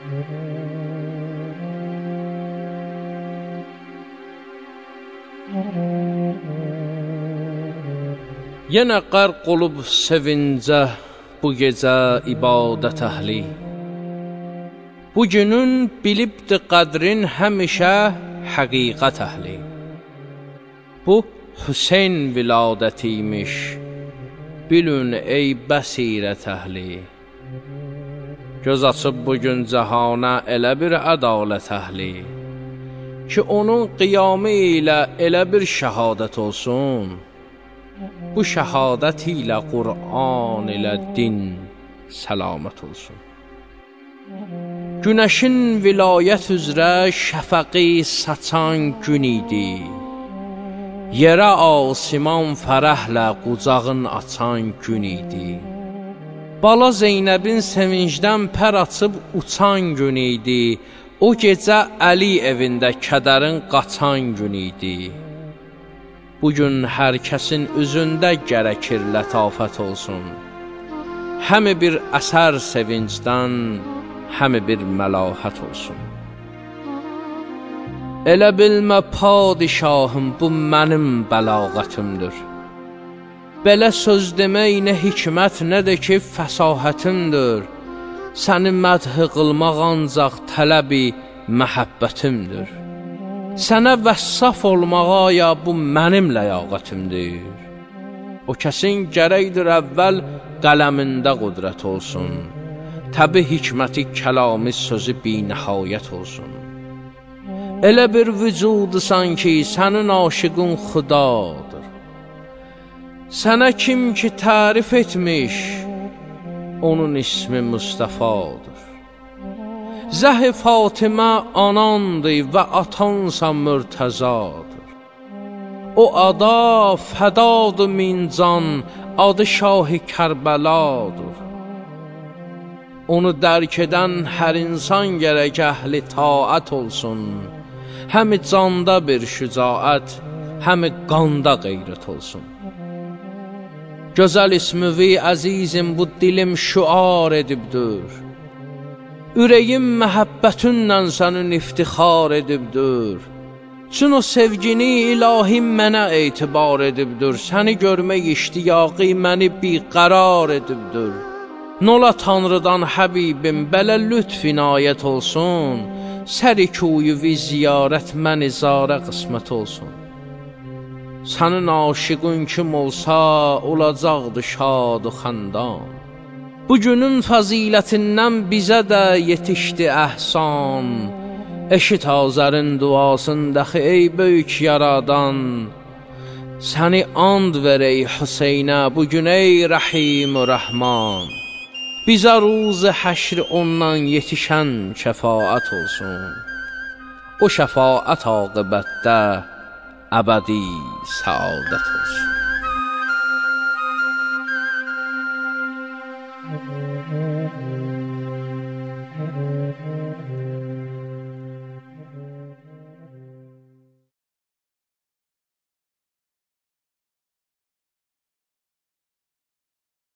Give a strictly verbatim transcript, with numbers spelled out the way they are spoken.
Yenə qərq olub sevincə bu gecə ibadət əhli. Bugünün bilibdi qədrin həmişə həqiqət əhli. Bu Hüseyn viladətiymiş, bilün ey bəsirət əhli. Göz açıb bugün cəhana elə bir ədalət əhli, ki onun qiyamı ilə elə bir şəhadət olsun. Bu şəhadət ilə Qur'an ilə din səlamət olsun. Günəşin vilayət üzrə şəfəqi saçan gün idi. Yerə asiman fərəhlə qucağın açan gün idi. Bala Zeynəbin sevincdən pər açıb uçan gün idi. O gecə Əli evində kədərin qaçan gün idi. Bugün hər kəsin üzündə gərəkir lətafət olsun. Həmi bir əsər sevincdən, həmi bir məlahət olsun. Elə bilmə padişahım, bu mənim bəlağətimdir. Belə söz demək nə hikmət, nə də ki fəsahətimdir. Səni mədh qılmaq ancaq tələbi məhəbbətimdir. Sənə vəssaf olmağa ya bu mənim ləyaqətimdir. O kəsin gərəkdir əvvəl qələmində qudrət olsun. Təbi hikməti kəlami sözü binəhayət olsun. Elə bir vücudusan ki sənin aşiqun xudadır. Sənə kim ki tərif etmiş, onun ismi Mustafadır. Zəh-i Fatimə anandır və atansa Mürtəzadır. O ada fədadır min can, adı Şah-ı Kərbəladır. Onu dərk edən hər insan gərək əhli taət olsun. Həmi canda bir şücaət, həmi qanda qeyrət olsun. Gözəl ismivi əzizim bu dilim şüar edibdir. Ürəyim məhəbbətünlə sənin iftixar edibdir. Çün o sevgini ilahi mənə etibar edibdir. Səni görmək iştiyaqı məni biqərar edibdir. Nola Tanrıdan Həbibim belə lütf inayət olsun. Səri kuyuvi ziyarət mən izarə qismət olsun. Sənin aşiqun kim olsa olacaqdı şad و xəndan. Bugünün fəzilətindən bizə də yetişdi əhsan. Eşit Azərin duasındakı ey böyük yaradan. Səni and ver ey Hüseynə bugün ey Rəhim و Rəhman. Bizə ruz həşr ondan yetişən şəfaət olsun. O şəfaət aqibətdə əbədi səadət olsun.